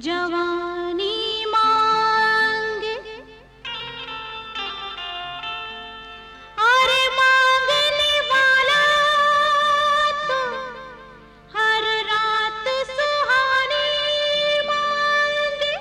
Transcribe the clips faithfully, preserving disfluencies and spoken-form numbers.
जवानी मांगे अरे मांगने वाला तो हर रात सुहानी मांगे।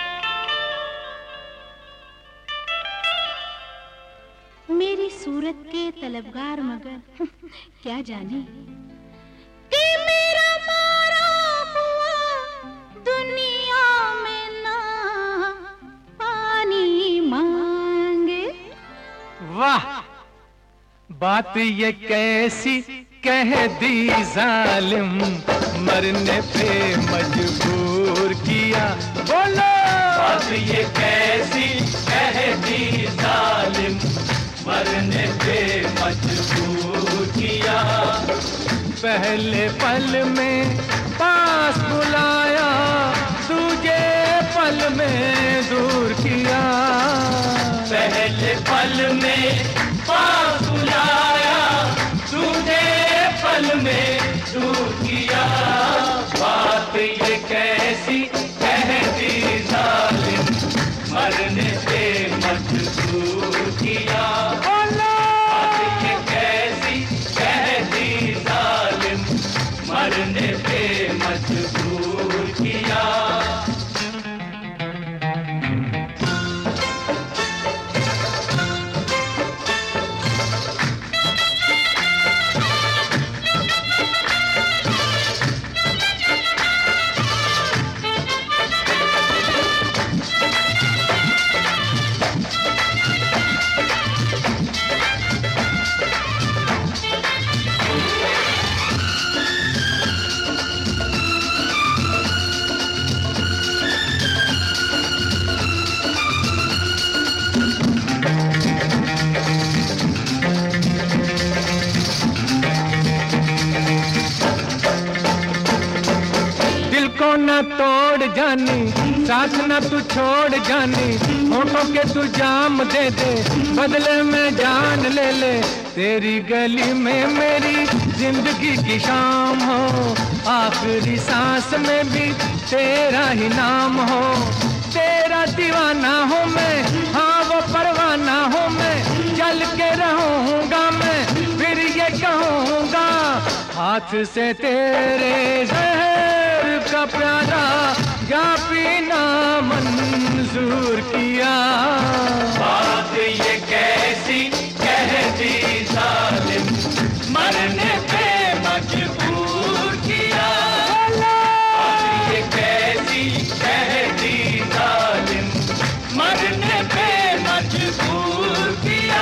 मेरी सूरत के तलबगार मगर क्या जाने कि मेरा मारा हुआ दुनिया में ना पानी मांगे। वाह, बात ये कैसी कह दी जालिम, मरने पे मजबूर किया। बोलो, बात ये कैसी कह दी जालिम, मरने पे मजबूर किया। पहले पल में पास बुलाया, दूजे पल में दूर किया। पहले पल में पास बुलाया, दूजे पल में दूर किया। बात ये कैसी कह दी जालिम, मरने पे मजबूर किया। बात ये कैसी कह दी जालिम, मरने पे मजबूर किया। न तोड़ जानी, साथ न तू छोड़ जानी, होठों के तू जाम दे दे, बदले में जान ले ले। तेरी गली में मेरी जिंदगी की शाम हो, आखिरी सांस में भी तेरा ही नाम हो। तेरा दीवाना हूँ मैं, हाँ वो परवाना हूँ मैं, चल के रहूँगा मैं, फिर ये कहूँगा हाथ से तेरे जहर का प्याला या पीना मंजूर किया। बात ये कैसी कह दी जालिम, मरने पे मजबूर किया। बात ये कैसी कह दी जालिम, मरने पे मजबूर किया।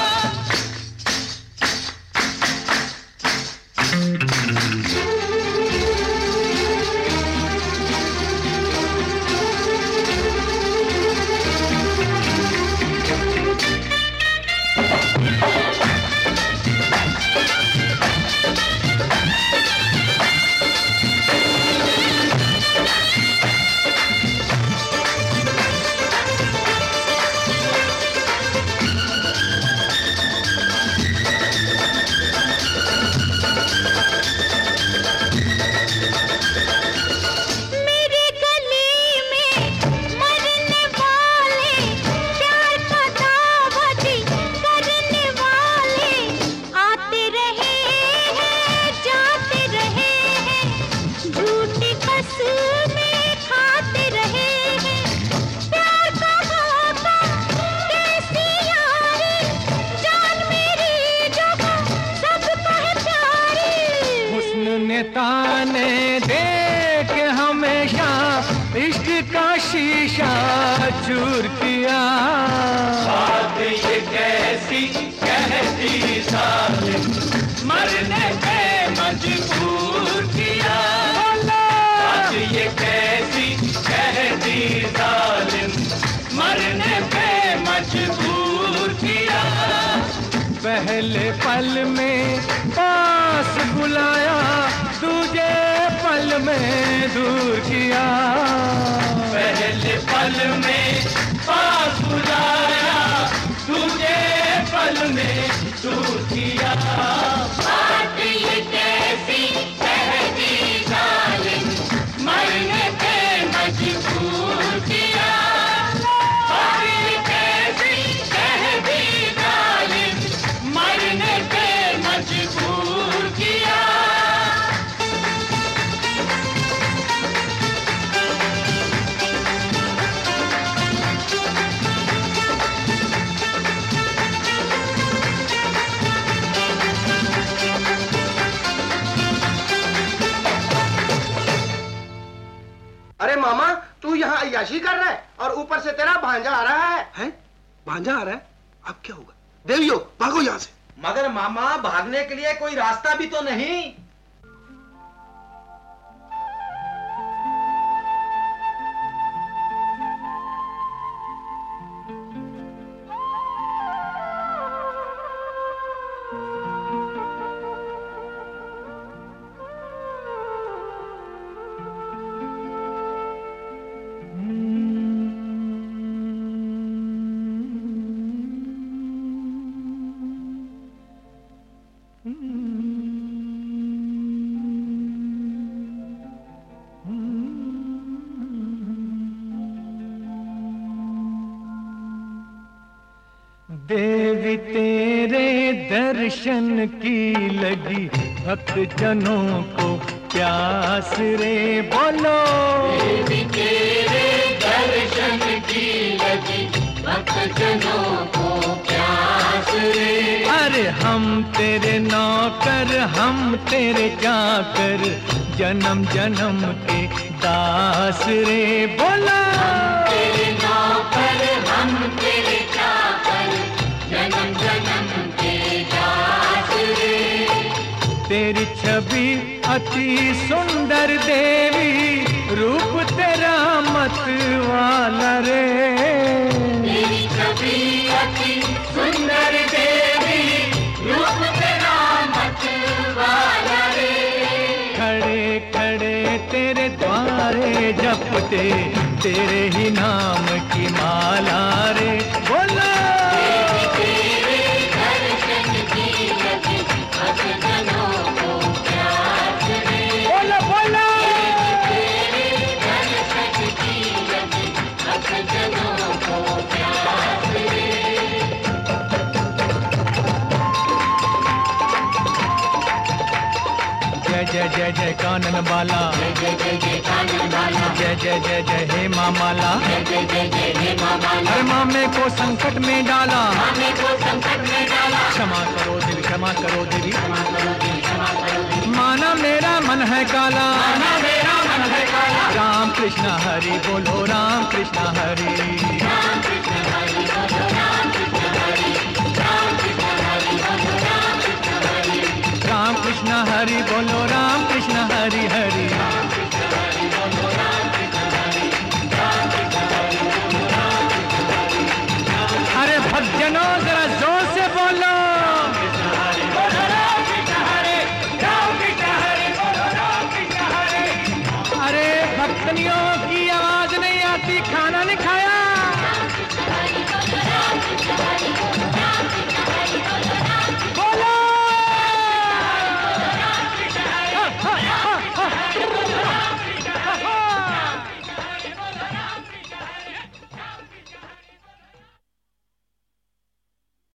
ताने देख हमेशा इश्क का शीशा चूर किया। बात ये कैसी कह दी जालिम, मरने पे मजबूर किया। बात ये कैसी कह दी जालिम, मरने पे मजबूर किया। पहले पल में पास बुलाया, दूजे पल में दूर किया। पहले पल में पास बुलाया, दूजे पल में दूर किया। बात ये कैसी कह दी जालिम, मरने पे मजबूर अरे मामा, तू यहाँ अय्याशी कर रहा है और ऊपर से तेरा भांजा आ रहा है। हैं? भांजा आ रहा है? अब क्या होगा? देवियो, भागो यहाँ से। मगर मामा, भागने के लिए कोई रास्ता भी तो नहीं। देवी तेरे दर्शन की लगी भक्त जनों को प्यास रे, बोलो। देवी तेरे दर्शन की लगी भक्त जनों को प्यास रे। अरे हम तेरे नौकर, हम तेरे चाकर, जन्म जन्म के दास रे, बोलो। तेरे नौकर, हम तेरे चाकर, जन्म जन्म के दास रे। तेरी छवि अति सुंदर देवी, रूप तेरा मत वाला रे। तेरी छवि अति सुंदर देवी, रूप तेरा मत वाला रे। खड़े खड़े तेरे द्वारे जपते, तेरे ही नाम की माला रे, बोलो। देवी तेरे दर्शन की लगी भक्त जनों को प्यास रे। बोलो बोलो। तेरे दर्शन की लगी भक्त जनों को प्यास रे। जय जय जय जय कानन बाला, जय जय जय जय कानन बाला, जय जय जय जय हे माँ माला। जय जय जय जय हे माँ माला। हर मामे को संकट में डाला, मामे को संकट में डाला। क्षमा करो देवी, क्षमा करो देवी, क्षमा करो देवी, क्षमा करो देवी। माना मेरा मन है काला, माना मेरा मन है काला। राम कृष्ण हरि बोलो, राम कृष्ण हरि। राम कृष्ण